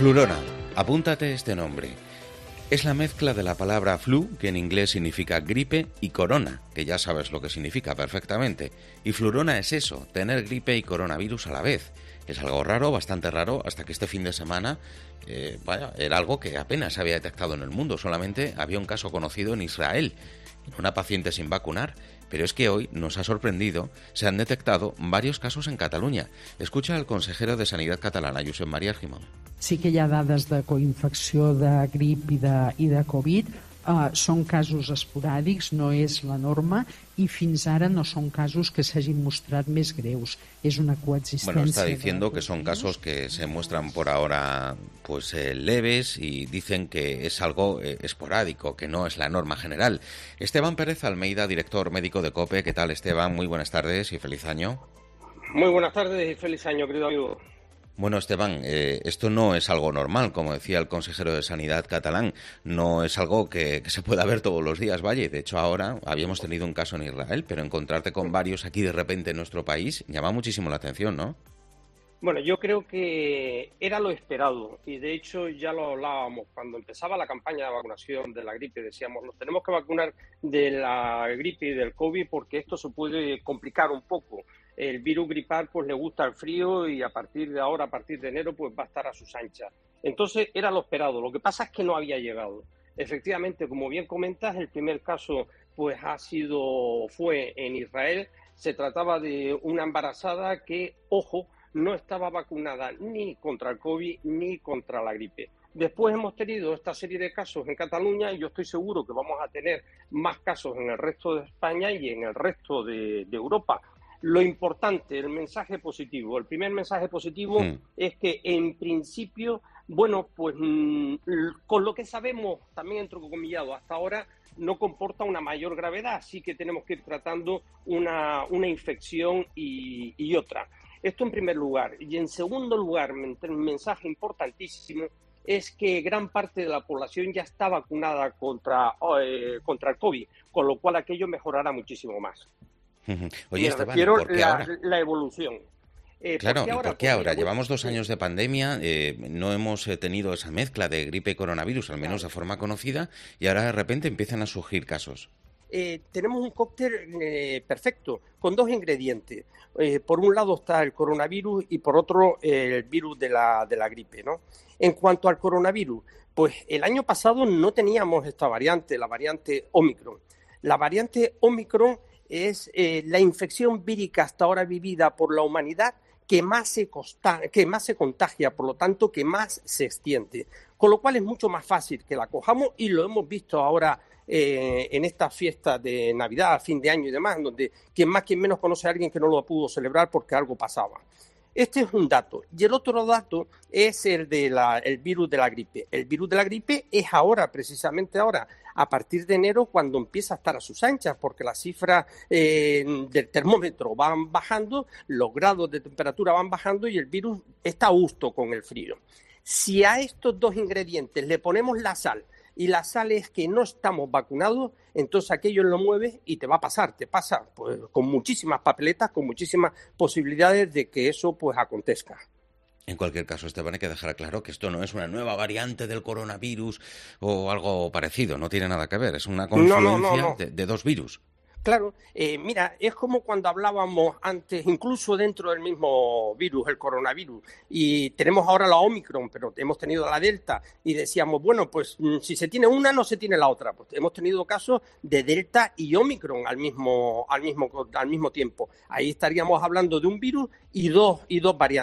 Flurona, apúntate este nombre. Es la mezcla de la palabra flu, que en inglés significa gripe, y corona, que ya sabes lo que significa perfectamente. Y flurona es eso, tener gripe y coronavirus a la vez. Es algo raro, bastante raro, hasta que este fin de semana, era algo que apenas se había detectado en el mundo. Solamente había un caso conocido en Israel, en una paciente sin vacunar. Pero es que hoy nos ha sorprendido, se han detectado varios casos en Catalunya. Escucha al consejero de Sanidad catalana, Josep María Argimon. Sí que hi ha dades de coinfecció de grip i de Covid, són casos esporàdics, no és la norma, i fins ara no són casos que s'hagin mostrat més greus. És una coexistència... Bueno, está diciendo que son casos que se muestran por ahora leves y dicen que es algo esporádico, que no es la norma general. Esteban Pérez Almeida, director médico de COPE. ¿Qué tal, Esteban? Muy buenas tardes y feliz año. Muy buenas tardes y feliz año, querido amigo. Bueno, Esteban, esto no es algo normal, como decía el consejero de Sanidad catalán, no es algo que se pueda ver todos los días, vaya. De hecho, ahora habíamos tenido un caso en Israel, pero encontrarte con varios aquí de repente en nuestro país llama muchísimo la atención, ¿no? Bueno, yo creo que era lo esperado y de hecho ya lo hablábamos cuando empezaba la campaña de vacunación de la gripe. Decíamos, nos tenemos que vacunar de la gripe y del COVID porque esto se puede complicar un poco. El virus gripal pues le gusta el frío y a partir de ahora, a partir de enero, pues va a estar a sus anchas. Entonces era lo esperado. Lo que pasa es que no había llegado. Efectivamente, como bien comentas, el primer caso pues fue en Israel. Se trataba de una embarazada que, ojo, no estaba vacunada ni contra el COVID ni contra la gripe. Después hemos tenido esta serie de casos en Cataluña y yo estoy seguro que vamos a tener más casos en el resto de España y en el resto de Europa. Lo importante, el mensaje positivo. El primer mensaje positivo es que en principio, bueno, pues con lo que sabemos, también entrecomillado hasta ahora, no comporta una mayor gravedad, así que tenemos que ir tratando una infección y otra. Esto en primer lugar. Y en segundo lugar, un mensaje importantísimo es que gran parte de la población ya está vacunada contra el COVID, con lo cual aquello mejorará muchísimo más. Oye, Esteban, ¿por qué ahora? La evolución. Claro, ¿por qué ahora? Llevamos 2 años de pandemia, no hemos tenido esa mezcla de gripe y coronavirus, al menos de forma conocida, y ahora de repente empiezan a surgir casos. Tenemos un cóctel perfecto, con 2 ingredientes. Por un lado está el coronavirus y por otro el virus de la gripe, ¿no? En cuanto al coronavirus, pues el año pasado no teníamos esta variante, la variante Omicron. La variante Omicron es la infección vírica hasta ahora vivida por la humanidad que más se contagia, por lo tanto que más se extiende. Con lo cual es mucho más fácil que la cojamos y lo hemos visto ahora en estas fiestas de Navidad, fin de año y demás, donde quien más, quien menos conoce a alguien que no lo pudo celebrar porque algo pasaba. Este es un dato. Y el otro dato es el virus de la gripe. El virus de la gripe es ahora, precisamente ahora, a partir de enero, cuando empieza a estar a sus anchas, porque las cifras del termómetro van bajando, los grados de temperatura van bajando y el virus está a gusto con el frío. Si a estos 2 ingredientes le ponemos la sal, y la sal es que no estamos vacunados, entonces aquello lo mueves y te pasa pues, con muchísimas papeletas, con muchísimas posibilidades de que eso pues acontezca. En cualquier caso, Esteban, hay que dejar claro que esto no es una nueva variante del coronavirus o algo parecido, no tiene nada que ver, es una confluencia de 2 virus. Claro, mira, es como cuando hablábamos antes, incluso dentro del mismo virus, el coronavirus, y tenemos ahora la Omicron, pero hemos tenido la Delta, y decíamos, bueno, pues si se tiene una, no se tiene la otra. Pues hemos tenido casos de Delta y Omicron al mismo tiempo. Ahí estaríamos hablando de un virus y dos variantes.